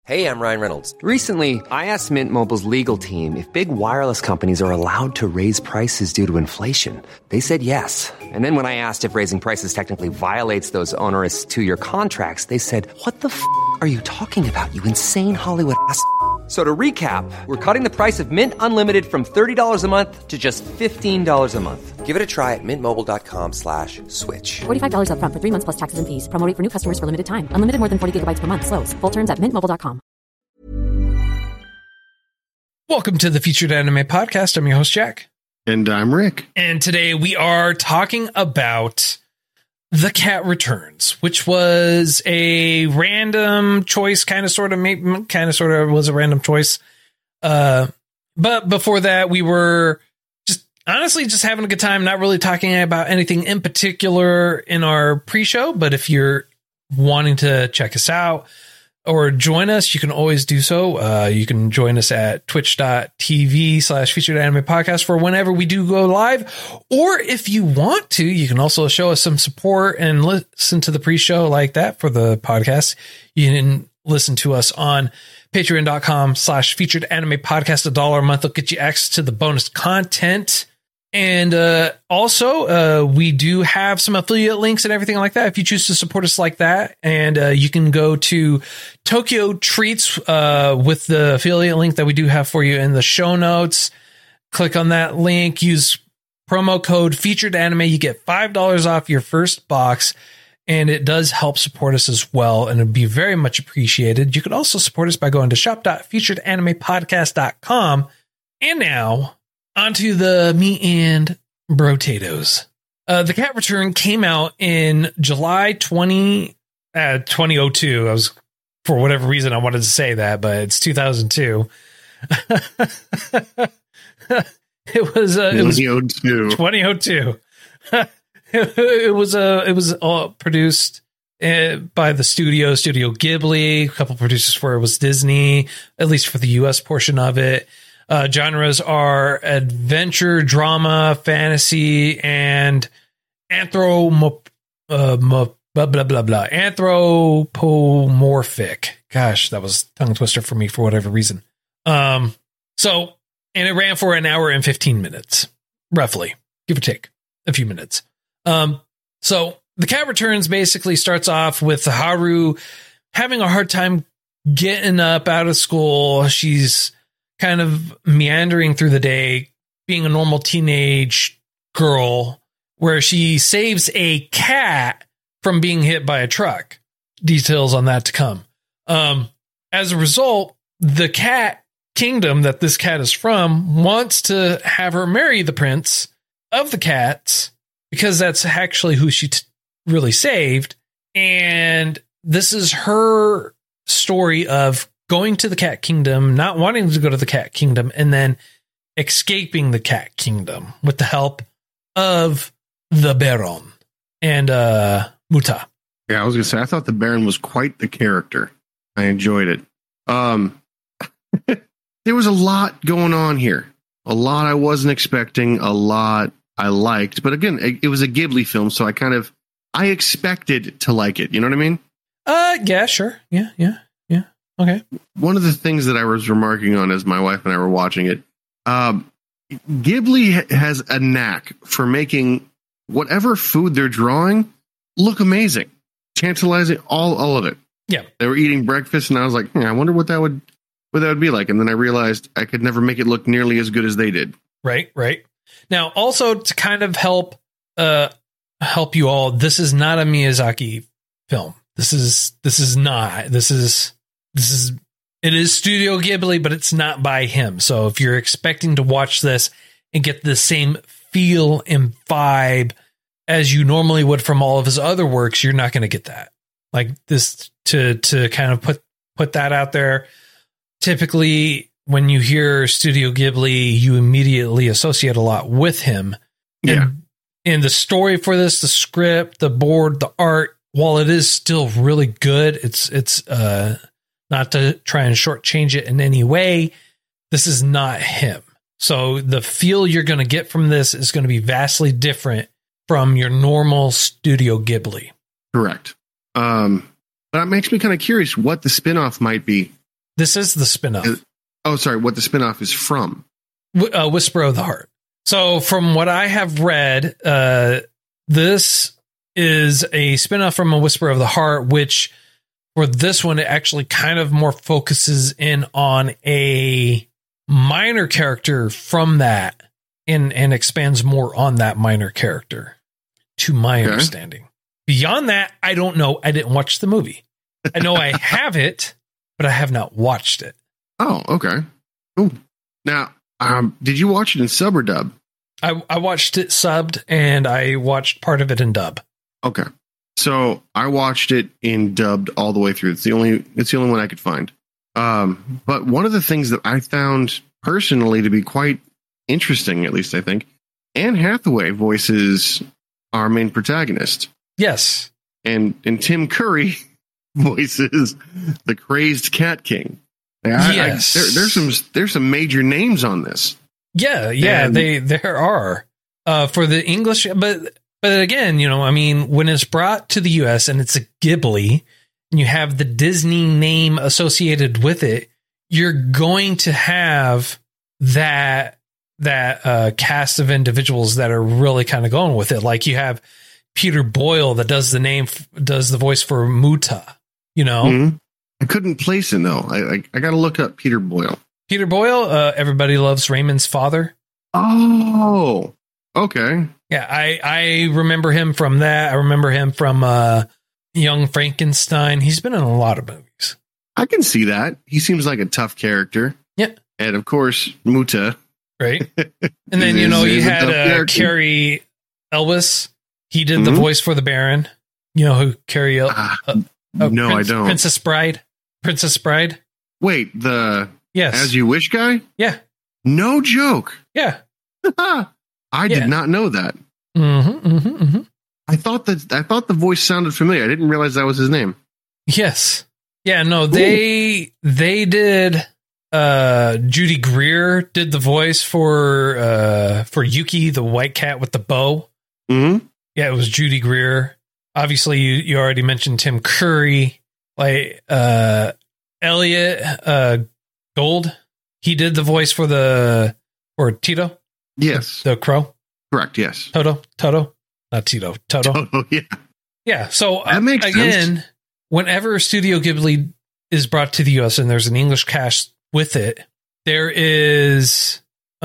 Hey, I'm Ryan Reynolds. Recently, I asked Mint Mobile's legal team if big wireless companies are allowed to raise prices due to inflation. They said yes. And then when I asked if raising prices technically violates those onerous two-year contracts, they said, "What the f*** are you talking about, you insane Hollywood ass?" So to recap, we're cutting the price of Mint Unlimited from $30 a month to just $15 a month. Give it a try at mintmobile.com/switch. $45 up front for 3 months plus taxes and fees. Promo rate for new customers for limited time. Unlimited more than 40 gigabytes per month. Slows full terms at mintmobile.com. Welcome to the Featured Anime Podcast. I'm your host, Jack. And I'm Rick. And today we are talking about The Cat Returns, which was a random choice, kind of sort of was a random choice. But before that, we were just having a good time, not really talking about anything in particular in our pre-show. But if you're wanting to check us out or join us, you can always do so. You can join us at twitch.tv/featured anime podcast for whenever we do go live. Or if you want to, you can also show us some support and listen to the pre-show like that for the podcast. You can listen to us on patreon.com/featured anime podcast. $1 a month will get you access to the bonus content. And also, we do have some affiliate links and everything like that if you choose to support us like that. And you can go to Tokyo Treats with the affiliate link that we do have for you in the show notes. Click on that link. Use promo code Featured Anime. You get $5 off your first box. And it does help support us as well. And it'd be very much appreciated. You could also support us by going to shop.featuredanimepodcast.com. And now, onto the meat and brotatoes. The Cat Return came out in July 2002. For whatever reason, I wanted to say that, but it's 2002. It was 2002. It was produced by the Studio Ghibli. A couple producers for it was Disney, at least for the U.S. portion of it. Genres are adventure, drama, fantasy, and anthropomorphic. Gosh, that was tongue twister for me for whatever reason. And it ran for an hour and 15 minutes, roughly, give or take a few minutes. So The Cat Returns basically starts off with Haru having a hard time getting up out of school. She's kind of meandering through the day, being a normal teenage girl, where she saves a cat from being hit by a truck. Details on that to come. As a result, the cat kingdom that this cat is from wants to have her marry the prince of the cats, because that's actually who she really saved. And this is her story of going to the cat kingdom, not wanting to go to the cat kingdom, and then escaping the cat kingdom with the help of the Baron and Muta. Yeah, I was going to say, I thought the Baron was quite the character. I enjoyed it. There was a lot going on here. A lot I wasn't expecting, a lot I liked. But again, it was a Ghibli film, so I expected to like it. You know what I mean? Yeah, sure. Yeah. Okay. One of the things that I was remarking on as my wife and I were watching it, Ghibli has a knack for making whatever food they're drawing look amazing, tantalizing, all of it. Yeah. They were eating breakfast, and I was like, I wonder what that would be like. And then I realized I could never make it look nearly as good as they did. Right. Now, also to kind of help you all, this is not a Miyazaki film. It is Studio Ghibli, but it's not by him. So if you're expecting to watch this and get the same feel and vibe as you normally would from all of his other works, you're not going to get that. Like this, to kind of put that out there. Typically, when you hear Studio Ghibli, you immediately associate a lot with him. Yeah. And the story for this, the script, the board, the art, while it is still really good, it's not to try and shortchange it in any way. This is not him. So the feel you're going to get from this is going to be vastly different from your normal Studio Ghibli. Correct. But it makes me kind of curious what the spinoff might be This is the spinoff. Oh, sorry. What the spinoff is from? Whisper of the Heart. So from what I have read, this is a spinoff from A Whisper of the Heart, which for this one, it actually kind of more focuses in on a minor character from that and expands more on that minor character, to my understanding. Beyond that, I don't know. I didn't watch the movie. I know I have it, but I have not watched it. Oh, okay. Cool. Now, did you watch it in sub or dub? I watched it subbed, and I watched part of it in dub. Okay. So I watched it in dubbed all the way through. It's the only one I could find. But one of the things that I found personally to be quite interesting, at least I think, Anne Hathaway voices our main protagonist. Yes. And Tim Curry voices the crazed Cat King. Yes. There's some major names on this. Yeah, and there are for the English, but again, I mean, when it's brought to the US and it's a Ghibli and you have the Disney name associated with it, you're going to have that cast of individuals that are really kind of going with it. Like you have Peter Boyle that does the voice for Muta, Mm-hmm. I couldn't place him though. I got to look up Peter Boyle. Peter Boyle, Everybody Loves Raymond's father. Oh, okay. Yeah, I remember him from that. I remember him from Young Frankenstein. He's been in a lot of movies. I can see that. He seems like a tough character. Yeah. And of course, Muta. Right. And then, you had Carrie Elwes. He did the voice for the Baron. You know who Carrie No, I don't. Princess Bride. Wait, Yes. As You Wish guy? Yeah. No joke. Yeah. I did not know that. Mm-hmm, mm-hmm, mm-hmm. I thought the voice sounded familiar. I didn't realize that was his name. Yes. Yeah, no, they did Judy Greer did the voice for Yuki, the white cat with the bow. Mm-hmm. Yeah, it was Judy Greer. Obviously you already mentioned Tim Curry, like Elliot Gold. He did the voice for Tito. Yes. The crow. Correct, yes. Toto. Not Tito. Toto. Toto, yeah. Yeah, so that makes again, sense. Whenever Studio Ghibli is brought to the US and there's an English cast with it, there's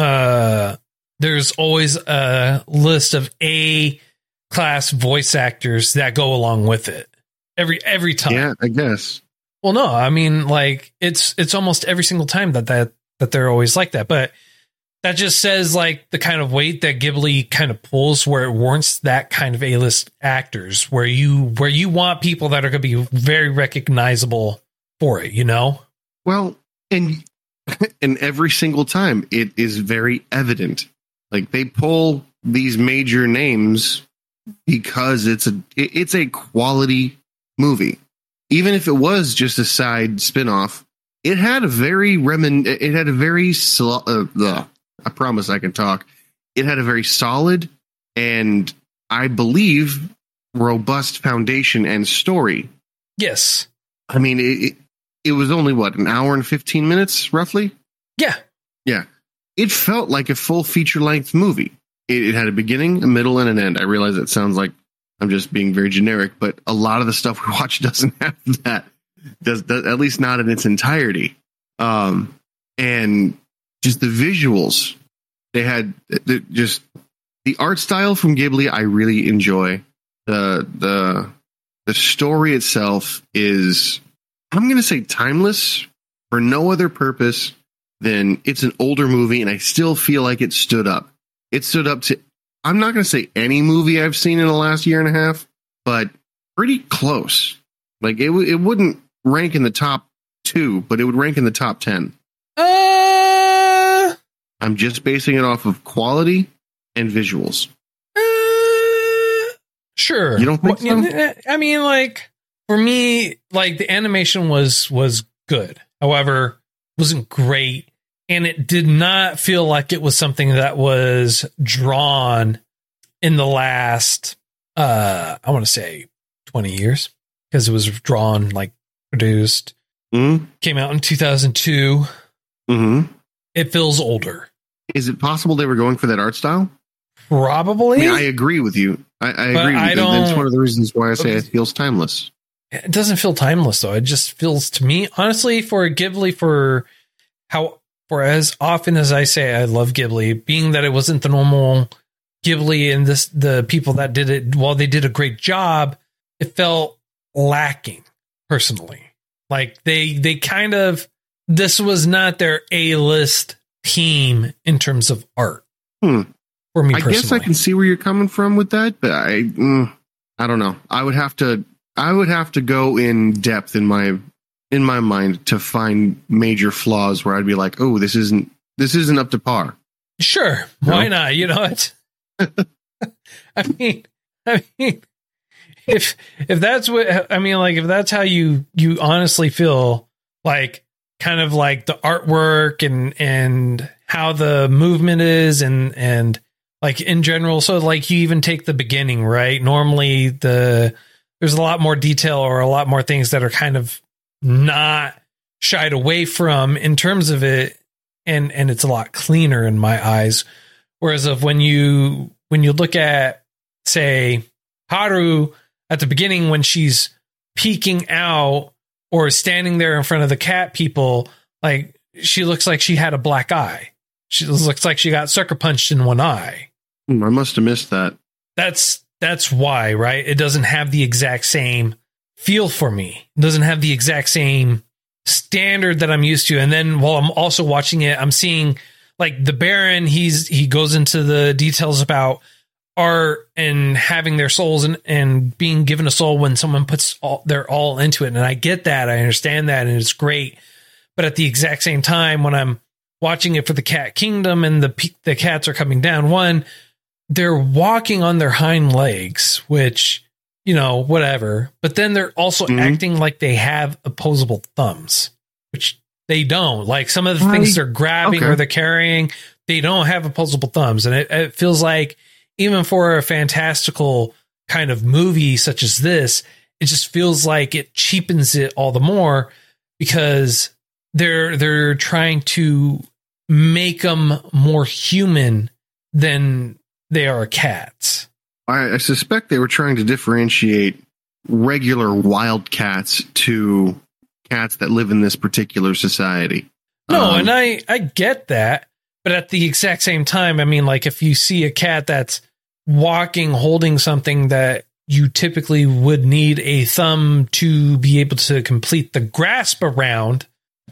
always a list of A-class voice actors that go along with it. Every time. Yeah, I guess. Well, no, I mean, like it's almost every single time that they're always like that. But that just says like the kind of weight that Ghibli kind of pulls where it warrants that kind of A-list actors, where you want people that are going to be very recognizable for it, Well, and every single time it is very evident. Like they pull these major names because it's a quality movie. Even if it was just a side spinoff, it had a very I promise I can talk. It had a very solid and I believe robust foundation and story. Yes. I mean, it was only an hour and 15 minutes roughly? Yeah. Yeah. It felt like a full feature length movie. It had a beginning, a middle, and an end. I realize that sounds like I'm just being very generic, but a lot of the stuff we watch doesn't have that. Does at least not in its entirety. And just the visuals, they had just the art style from Ghibli. I really enjoy the story itself is, I'm going to say, timeless for no other purpose than it's an older movie, and I still feel like it stood up. It stood up to, I'm not going to say any movie I've seen in the last year and a half, but pretty close. Like it wouldn't rank in the top 2, but it would rank in the top 10. I'm just basing it off of quality and visuals. Sure. You don't think so? I mean, like, for me, like, the animation was good. However, it wasn't great. And it did not feel like it was something that was drawn in the last, I want to say 20 years. Because it was drawn, like, produced, Mm-hmm. Came out in 2002. Mm-hmm. It feels older. Is it possible they were going for that art style? Probably. I mean, I agree with you. I agree with you. That's one of the reasons why I say it feels timeless. It doesn't feel timeless, though. It just feels, to me, honestly, for Ghibli, for as often as I say I love Ghibli, being that it wasn't the normal Ghibli and the people that did it, while they did a great job, it felt lacking, personally. Like, they kind of, this was not their A-list team in terms of art. For me personally. I guess I can see where you're coming from with that, but I don't know. I would have to go in depth in my mind to find major flaws where I'd be like, oh, this isn't up to par. Sure. Why not? You know what? I mean, if that's what, I mean, like, if that's how you honestly feel, like, kind of like the artwork and how the movement is and like in general. So like you even take the beginning, right? Normally there's a lot more detail or a lot more things that are kind of not shied away from in terms of it. And it's a lot cleaner in my eyes. Whereas of when you look at, say, Haru at the beginning, when she's peeking out or standing there in front of the cat people, like, she looks like she had a black eye. She looks like she got sucker punched in one eye. I must have missed that. That's why, right? It doesn't have the exact same feel for me. It doesn't have the exact same standard that I'm used to. And then while I'm also watching it, I'm seeing, like, the Baron, he goes into the details about art and having their souls and being given a soul when someone puts their all into it. And I get that. I understand that. And it's great. But at the exact same time, when I'm watching it for the Cat Kingdom and the cats are coming down, one, they're walking on their hind legs, which, you know, whatever. But then they're also acting like they have opposable thumbs, which they don't. Like, some of the things they're grabbing or they're carrying, they don't have opposable thumbs. And it feels like, even for a fantastical kind of movie such as this, it just feels like it cheapens it all the more because they're trying to make them more human than they are cats. I suspect they were trying to differentiate regular wild cats to cats that live in this particular society. No, and I get that, but at the exact same time, I mean, like, if you see a cat that's walking, holding something that you typically would need a thumb to be able to complete the grasp around.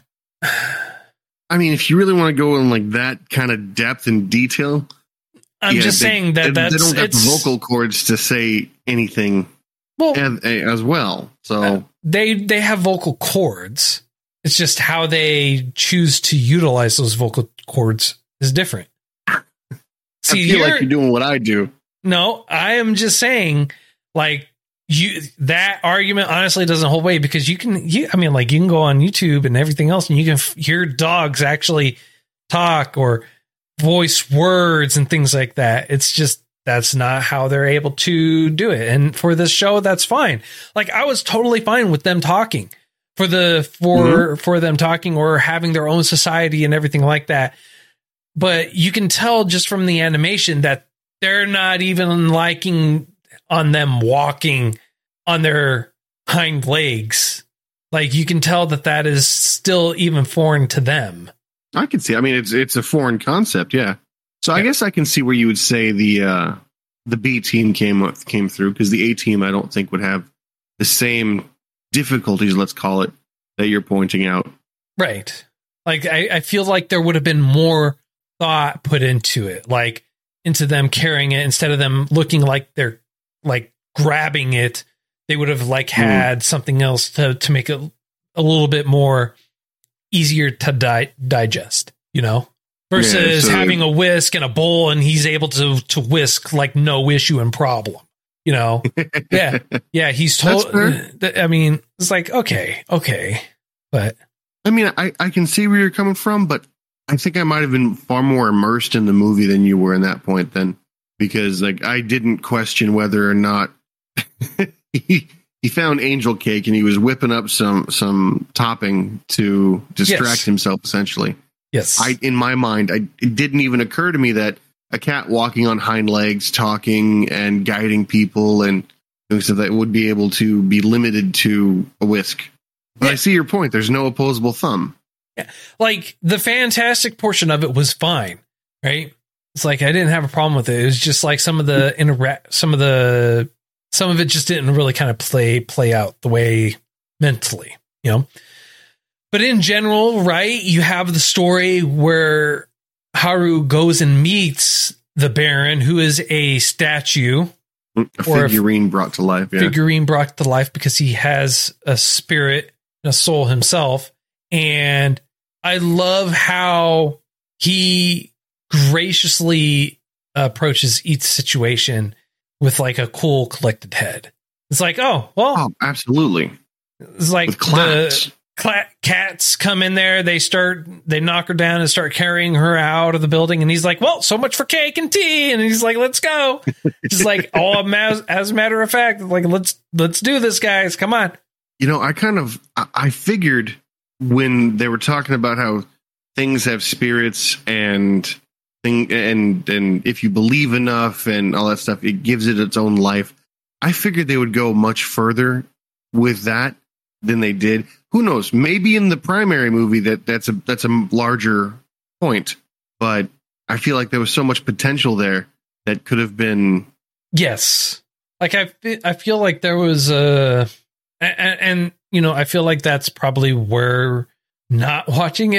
I mean, if you really want to go in like that kind of depth and detail, I'm just saying that they don't have vocal cords to say anything as well. So they have vocal cords. It's just how they choose to utilize those vocal cords is different. See, I feel like you're doing what I do. No, I am just saying, like, that argument honestly doesn't hold weight because you can go on YouTube and everything else and you can hear dogs actually talk or voice words and things like that. It's just, that's not how they're able to do it. And for this show, that's fine. Like, I was totally fine with them talking for them talking or having their own society and everything like that. But you can tell just from the animation that they're not even liking on them walking on their hind legs. Like, you can tell that is still even foreign to them. I can see. I mean, it's a foreign concept. Yeah. So I guess I can see where you would say the B team came through, because the A team, I don't think would have the same difficulties, let's call it, that you're pointing out. Right. Like, I feel like there would have been more thought put into it, like into them carrying it instead of them looking like they're like grabbing it. They would have like had something else to make it a little bit more easier to digest, you know, versus having a whisk and a bowl and he's able to whisk like no issue and problem, you know? Yeah. He's told, I mean, it's like, okay. But I mean, I can see where you're coming from, but I think I might have been far more immersed in the movie than you were in that point then, because like I didn't question whether or not he found angel cake and he was whipping up some topping to distract himself, essentially. Yes. In my mind, it didn't even occur to me that a cat walking on hind legs, talking and guiding people and doing stuff that would be able to be limited to a whisk. But I see your point. There's no opposable thumb. Yeah. Like the fantastic portion of it was fine, right? It's like I didn't have a problem with it. It was just like some of it just didn't really kind of play out the way mentally, you know. But in general, right, you have the story where Haru goes and meets the Baron, who is a statue. A figurine brought to life. Yeah. Figurine brought to life because he has a spirit, a soul himself. And I love how he graciously approaches each situation with like a cool, collected head. It's like, oh, absolutely. It's like the cats come in there. They knock her down and start carrying her out of the building. And he's like, well, so much for cake and tea. And he's like, let's go. Just like, as a matter of fact, like, let's do this, guys. Come on. You know, I figured when they were talking about how things have spirits and if you believe enough and all that stuff, it gives it its own life. I figured they would go much further with that than they did. Who knows? Maybe in the primary movie that's a larger point, but I feel like there was so much potential there that could have been. Yes, like I feel like there was and you know, I feel like that's probably where not watching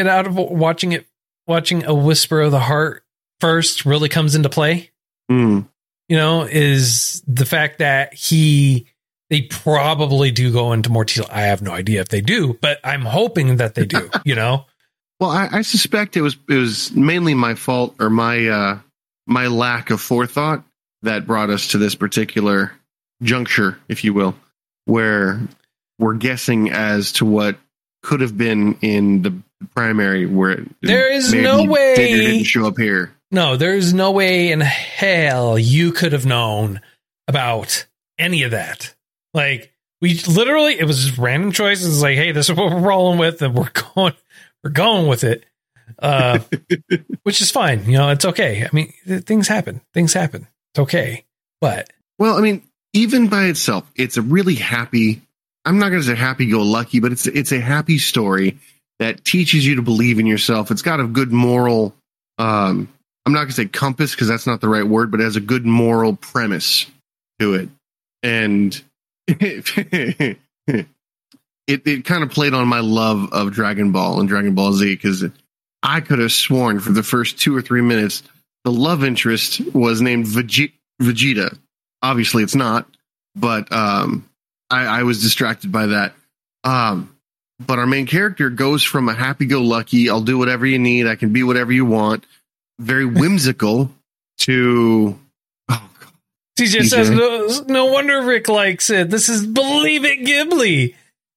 A Whisper of the Heart first really comes into play. You know, is the fact that they probably do go into more detail. I have no idea if they do, but I'm hoping that they do, you know? Well, I suspect it was mainly my fault or my lack of forethought that brought us to this particular juncture, if you will, where we're guessing as to what could have been in the primary where there is no way Digger didn't show up here. No, there's no way in hell you could have known about any of that. Like, it was just random choices. It's like, hey, this is what we're rolling with, and we're going with it. Which is fine. You know, it's okay. I mean, things happen. It's okay. But well, I mean, even by itself, it's a really happy, I'm not going to say happy-go-lucky, but it's a happy story that teaches you to believe in yourself. It's got a good moral, I'm not going to say compass because that's not the right word, but it has a good moral premise to it. And it kind of played on my love of Dragon Ball and Dragon Ball Z, because I could have sworn for the first 2 or 3 minutes the love interest was named Vegeta. Obviously it's not, but I was distracted by that. But our main character goes from a happy-go-lucky, I'll do whatever you need, I can be whatever you want, very whimsical, to... CJ says, no wonder Rick likes it. This is Believe It Ghibli.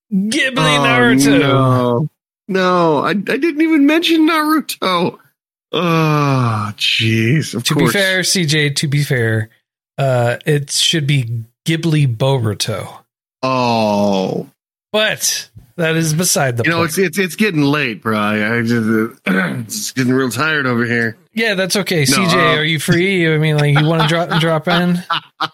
Naruto. No, I didn't even mention Naruto. Oh, jeez. To be fair, CJ, it should be Ghibli Boruto. Oh. But that is beside the point. It's getting late, bro. It's getting real tired over here. Yeah, that's okay. No, CJ, are you free? I mean, like, you want to drop in?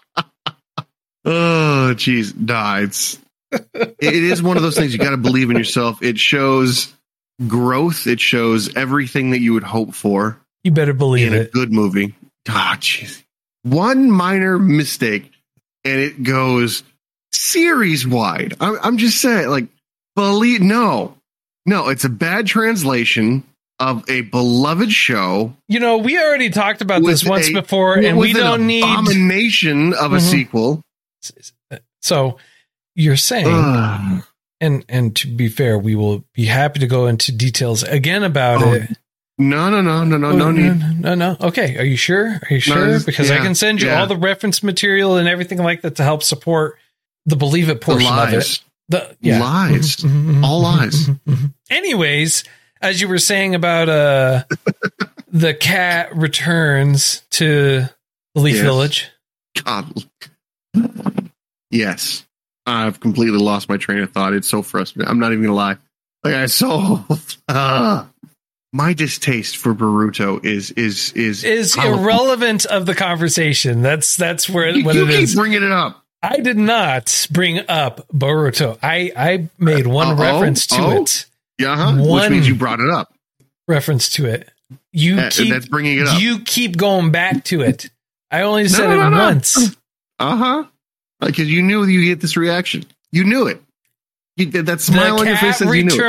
Oh, jeez. Nah, it is one of those things you got to believe in yourself. It shows growth. It shows everything that you would hope for. You better believe in a good movie. Ah, jeez. One minor mistake, and it goes series wide. I'm just saying, like, no, it's a bad translation of a beloved show. You know, we already talked about this once before, and we don't need abomination of a sequel. So you're saying, and to be fair, we will be happy to go into details again about it. No need. No. Okay, are you sure? Because I can send you all the reference material and everything like that to help support the Believe It portion of it. Lies. All lies. Anyways, as you were saying about the cat returns to the Leaf Village. God. Yes. I've completely lost my train of thought. It's so frustrating. I'm not even gonna lie. My distaste for Boruto is irrelevant of the conversation. That's where what you it keep is. Bringing it up. I did not bring up Boruto. I made one reference to it. Yeah, which means you brought it up. Reference to it. That's bringing it up. You keep going back to it. I only said it once. Because you knew you get this reaction. You knew it. That smile on your face says you knew it.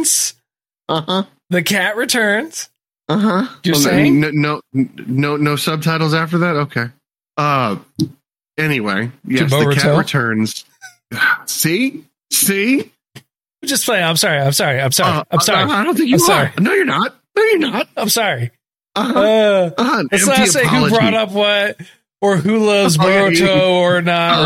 The cat returns. You're well, saying no subtitles after that? Okay. Anyway, yes, the cat returns. See? Just playing. I'm sorry. I'm sorry. I don't think you are. Sorry. No, you're not. I'm sorry. Let's not say who brought up what or who loves Boruto or not.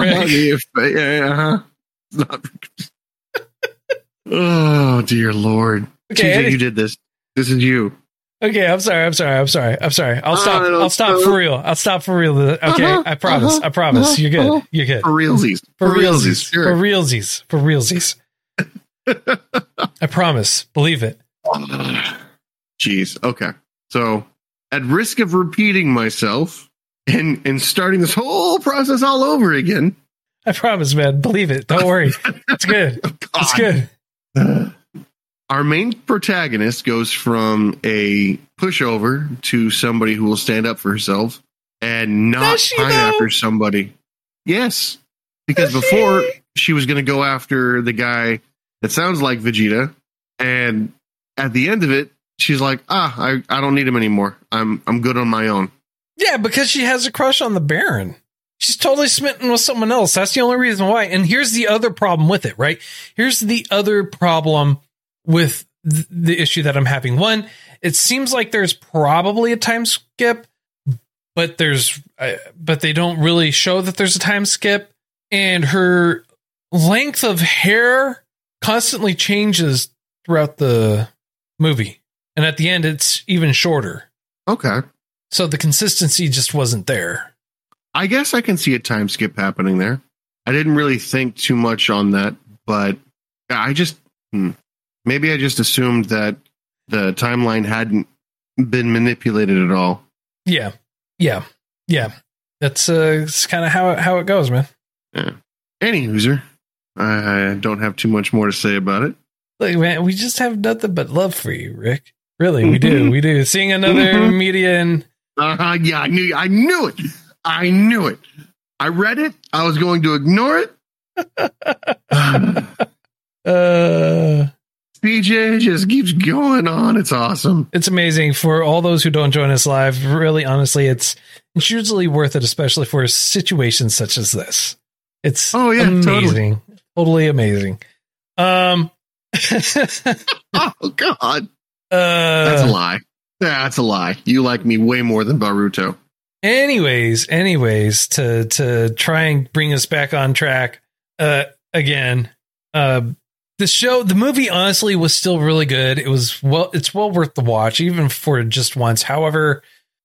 Oh, dear Lord. Okay, TJ, you did this. This is you. Okay, I'm sorry. I'll stop for real. Okay, I promise. You're good. For realsies. I promise. Believe it. Jeez. Okay. So, at risk of repeating myself and starting this whole process all over again. I promise, man. Believe it. Don't worry. It's good. It's good. Our main protagonist goes from a pushover to somebody who will stand up for herself and not pine after somebody. Yes. Because before she was going to go after the guy that sounds like Vegeta. And at the end of it, she's like, I don't need him anymore. I'm good on my own. Yeah, because she has a crush on the Baron. She's totally smitten with someone else. That's the only reason why. And here's the other problem with it, right? Here's the other problem with the issue that I'm having. One, it seems like there's probably a time skip, but they don't really show that there's a time skip. And her length of hair constantly changes throughout the movie. And at the end, it's even shorter. Okay. So the consistency just wasn't there. I guess I can see a time skip happening there. I didn't really think too much on that, but maybe I just assumed that the timeline hadn't been manipulated at all. Yeah. That's kind of how it goes, man. Yeah. Any user, I don't have too much more to say about it. Look, man, we just have nothing but love for you, Rick. Really, we do. We do. Seeing another media and yeah, I knew it. I read it. I was going to ignore it. PJ just keeps going on. It's awesome. It's amazing. For all those who don't join us live, really, honestly, it's usually worth it, especially for situations such as this. It's amazing. Totally amazing. Oh, God. That's a lie. That's a lie. You like me way more than Boruto. Anyways, to try and bring us back on track again, the movie honestly was still really good. It's well worth the watch, even for just once. However,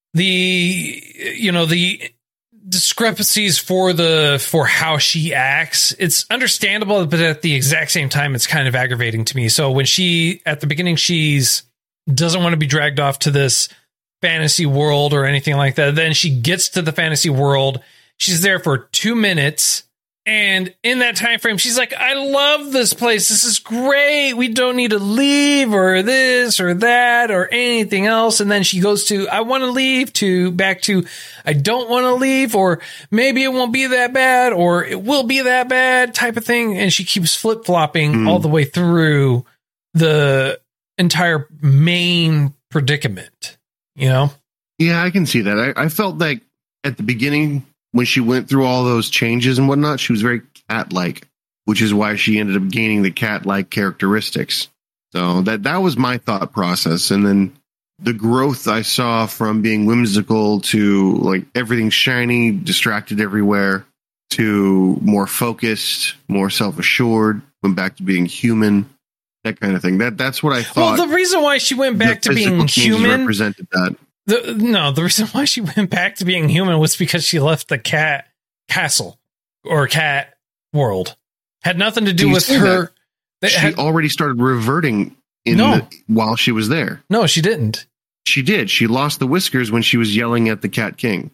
the discrepancies for how she acts, it's understandable, but at the exact same time, it's kind of aggravating to me. So when at the beginning, she's doesn't want to be dragged off to this fantasy world or anything like that. Then she gets to the fantasy world. She's there for 2 minutes. And in that time frame, she's like, I love this place. This is great. We don't need to leave or this or that or anything else. And then she goes to, I want to leave, to back to, I don't want to leave, or maybe it won't be that bad, or it will be that bad type of thing. And she keeps flip flopping all the way through the entire main predicament, Yeah, I can see that. I felt like at the beginning, when she went through all those changes and whatnot, she was very cat-like, which is why she ended up gaining the cat-like characteristics. So that was my thought process. And then the growth I saw from being whimsical to like everything shiny, distracted everywhere, to more focused, more self-assured, went back to being human, that kind of thing. That's what I thought. Well, the reason why she went back to being human represented that. The reason why she went back to being human was because she left the cat castle or cat world, Had nothing to do Do you with see her. She already started reverting while she was there. No, she didn't. She did. She lost the whiskers when she was yelling at the Cat King.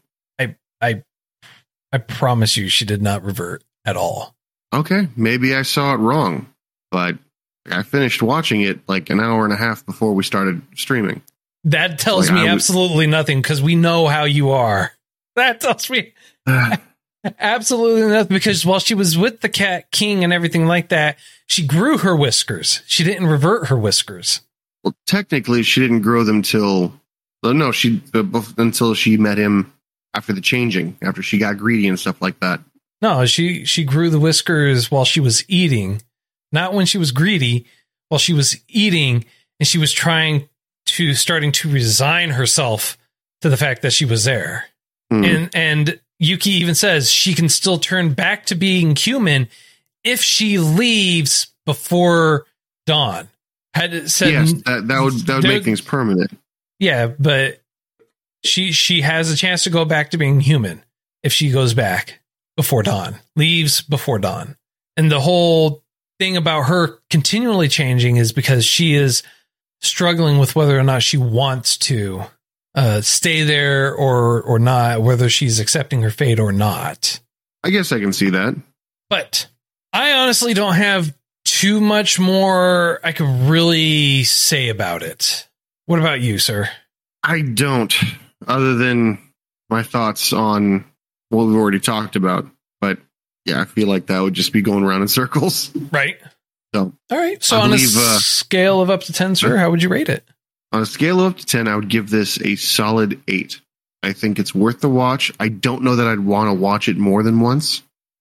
I promise you she did not revert at all. Okay, maybe I saw it wrong, but I finished watching it like an hour and a half before we started streaming. That tells me absolutely nothing because we know how you are. That tells me absolutely nothing because while she was with the Cat King and everything like that, she grew her whiskers. She didn't revert her whiskers. Well, technically, she didn't grow them until she met him after the changing, after she got greedy and stuff like that. No, she grew the whiskers while she was eating, not when she was greedy, while she was eating, and she was starting to resign herself to the fact that she was there. And Yuki even says she can still turn back to being human if she leaves before dawn. Had said, yes, that would make things permanent. Yeah, but she has a chance to go back to being human if she goes back before dawn, leaves before dawn. And the whole thing about her continually changing is because she is struggling with whether or not she wants to stay there or not, whether she's accepting her fate or not. I guess I can see that. But I honestly don't have too much more I could really say about it. What about you, sir? I don't, other than my thoughts on what we've already talked about. But yeah, I feel like that would just be going around in circles. Right. So, all right. So on a scale of up to 10, sir, how would you rate it? On a scale of up to 10, I would give this a solid 8. I think it's worth the watch. I don't know that I'd want to watch it more than once.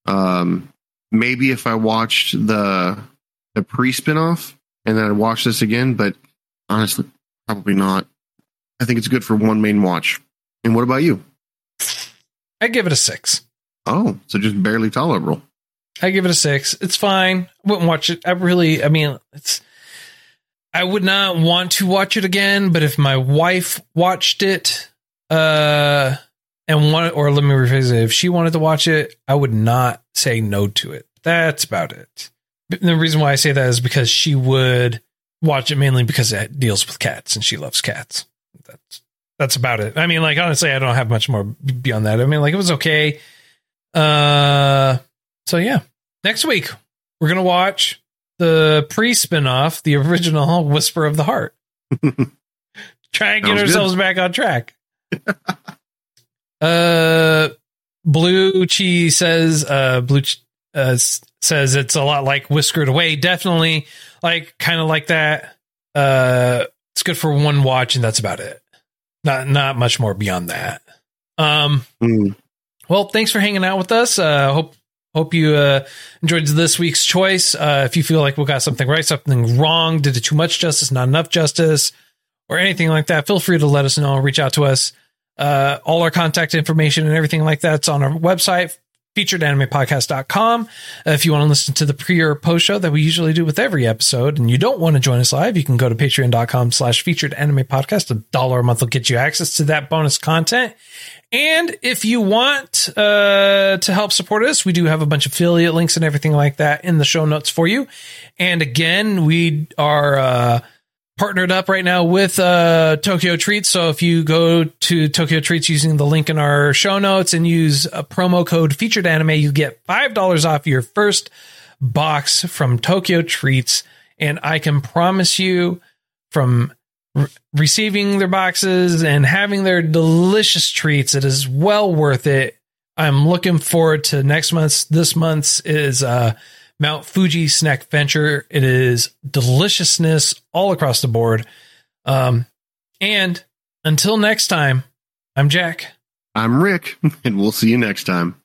Maybe if I watched the pre-spinoff and then I'd watch this again, but honestly, probably not. I think it's good for one main watch. And what about you? I give it a 6. Oh, so just barely tolerable. I give it a 6. It's fine. I wouldn't watch it. I would not want to watch it again, but if my wife watched it, or let me rephrase it, if she wanted to watch it, I would not say no to it. That's about it. The reason why I say that is because she would watch it mainly because it deals with cats and she loves cats. That's about it. I mean, like, honestly, I don't have much more beyond that. I mean, like, it was okay. So yeah, next week we're going to watch the pre-spinoff, the original Whisper of the Heart. Try and get ourselves back on track. Blue Cheese says, says it's a lot like Whiskered Away. Definitely kind of like that. It's good for one watch and that's about it. Not much more beyond that. Well, thanks for hanging out with us. Hope you enjoyed this week's choice. If you feel like we got something right, something wrong, did it too much justice, not enough justice, or anything like that, feel free to let us know. Reach out to us. All our contact information and everything like that's on our website, featuredanimepodcast.com. If you want to listen to the pre or post show that we usually do with every episode and you don't want to join us live, you can go to patreon.com/featuredanimepodcast. $1 a month will get you access to that bonus content. And if you want to help support us, we do have a bunch of affiliate links and everything like that in the show notes for you. And again, we are partnered up right now with Tokyo Treats. So if you go to Tokyo Treats using the link in our show notes and use a promo code Featured Anime, you get $5 off your first box from Tokyo Treats. And I can promise you, from receiving their boxes and having their delicious treats, it is well worth it. I'm looking forward to next month's. This month's is Mount Fuji Snack Venture. It is deliciousness all across the board. And until next time, I'm Jack. I'm Rick, and we'll see you next time.